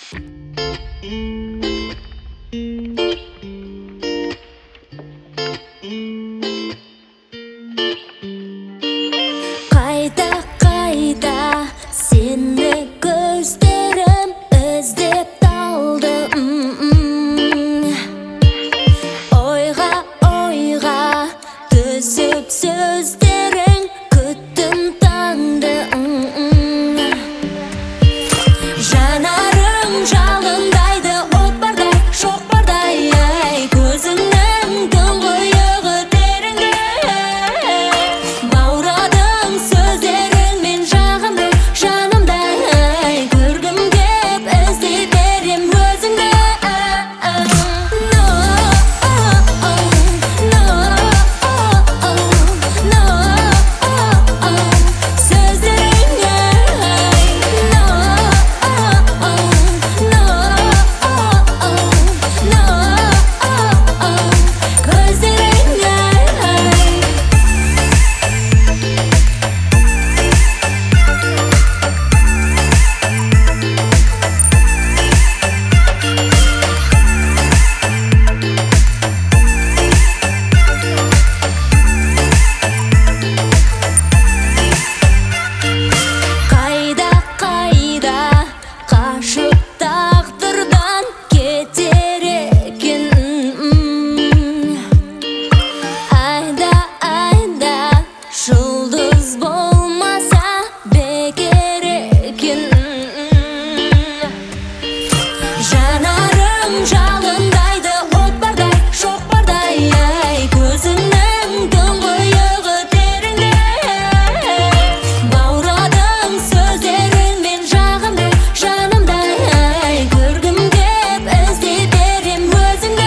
Қайда сені көздерім іздеп талды. Ойға түсіп сөздерің күттім таңды. Жанарың жалындайды от бардай, шоқ бардай, көзіңнің тұңғиығы тереңде. Баурадың сөздеріңмен жағымды жанымда, көргім кеп іздей берем өзіңді. Жұлдыз болмаса бекер екен. Жанарың жалындайды от бардай, шоқ бардай, көзіңнің тұңғиығы тереңде. Баурадың сөздеріңмен жағымды жанымда, көргім кеп іздей берем өзіңді.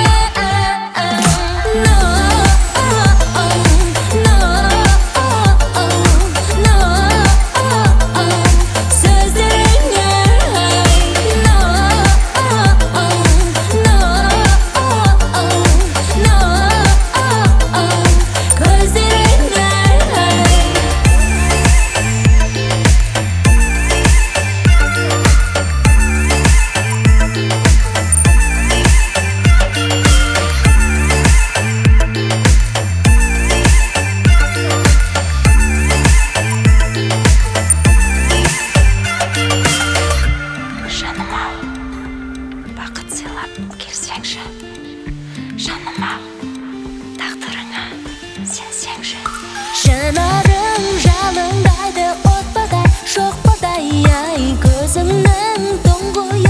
Бақыт сыйлап келсеңші, жаныма тағдырыңа сенсеңші. Жанарың жалындайды от бардай, шоқ бардай, көзіңнің тұңғиығы